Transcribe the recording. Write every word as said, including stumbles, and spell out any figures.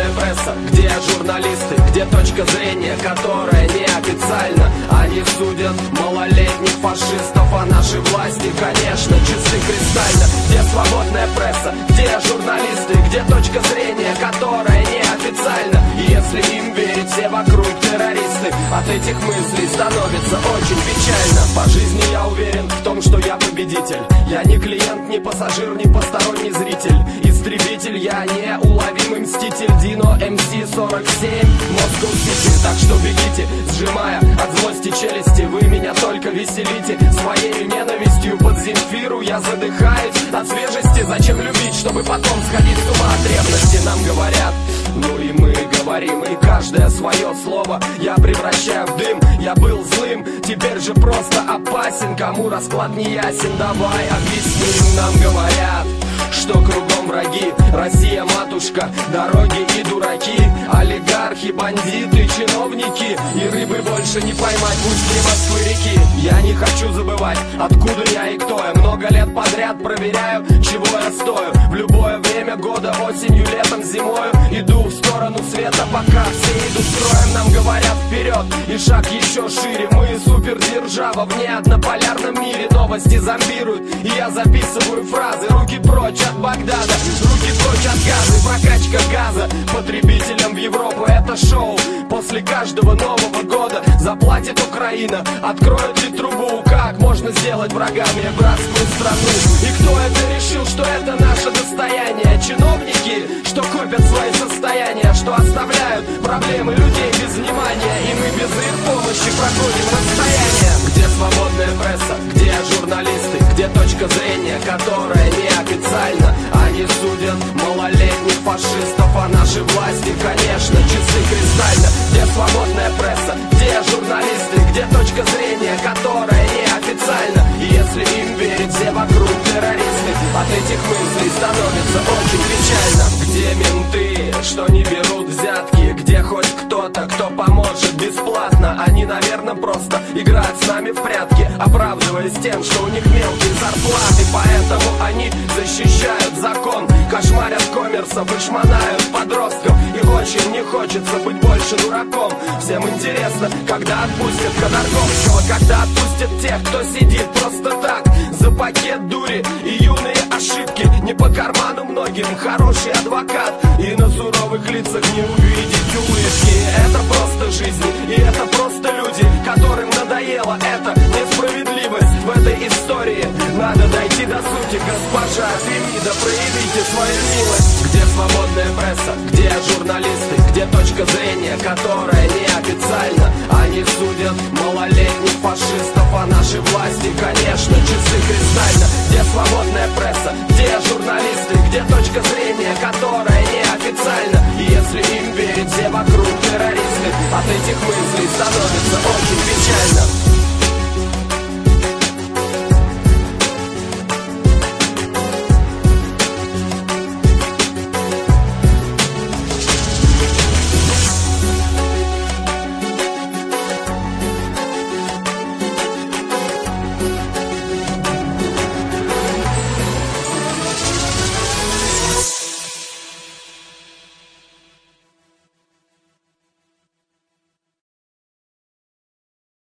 свободная пресса? Где журналисты? Где точка зрения, которая неофициально? Они судят малолетних фашистов, а наши власти, конечно, часы кристально. Где свободная пресса? Где журналисты? Где точка зрения, которая неофициально? И если им верить, все вокруг террористы. От этих мыслей становится очень печально. По жизни я уверен в том, что я победитель. Я не клиент, не пассажир, не посторонний зритель. Истребитель, я не уловимый мститель. Дино эм си сорок семь, Москва Сити. Так что бегите, сжимая от злости челюсти. Вы меня только веселите своей ненавистью. Под Земфиру я задыхаюсь от свежести. Зачем любить, чтобы потом сходить с ума от ревности? Нам говорят, ну и мы говорим. И каждое свое слово я превращаю в дым. Я был злым, теперь же просто опасен. Кому расклад не ясен, давай объясним. Нам говорят, что кругом враги. Россия матушка, дороги и дураки, олигархи, бандиты, чиновники. И рыбы больше не поймать в устье Москвы реки. Я не хочу забывать, откуда я и кто я. Много лет подряд проверяю, чего я стою. В любое время года, осенью, летом, зимою иду в сторону света, пока все идут строем. Нам говорят вперед, и шаг еще шире. Мы супердержава в неоднополярном мире. Новости зомбируют, и я записываю фразы. Руки прочь от Багдада, руки прочь от газа. Прокачка газа потребителям в Европу. Это шоу после каждого Нового года. Заплатит Украина, откроют ли трубу? Как можно сделать врагами братскую страну? И кто это решил, что это наше достояние? Чиновники, что копят свои состояния, что оставляют проблемы людей без внимания. И мы без их помощи проходим расстояние. Где свободная пресса? Где журналисты? Где точка зрения, которая неофициально? Они судят малолетних фашистов, а наши власти, конечно, часы кристально. Где свободная пресса? Где журналисты? Где точка зрения, которая неофициально? И если им верить, все вокруг террористы. От этих мыслей становится очень печально. Где менты, что не берут взятки? Где хоть кто-то, кто поможет бесплатно? Они, наверное, просто играют с нами в прятки, оправдываясь тем, что у них мелкие зарплаты. Поэтому они защищают закон, кошмарят коммерсов и шмонают подростков. И очень не хочется быть больше дураком. Всем интересно, когда отпустят Ходорковского, когда отпустят тех, кто сидит просто так за пакет дури и юные ошибки. Не по карману многим хороший адвокат, и на суровых лицах не увидеть улыбки. Это просто жизнь, и это просто люди, которым надоело эта несправедливость в этой истории. Надо дойти до сути, госпожа Фемида, проявите свою милость. Где свободная пресса? Где журналисты? Где точка зрения, которая неофициально? Они судят малолетних фашистов, а наши власти, конечно, часы кристально. Где свободная пресса? Где журналисты? Где точка зрения, которая неофициально? И если им верить, все вокруг террористы. От этих мыслей становится очень печально.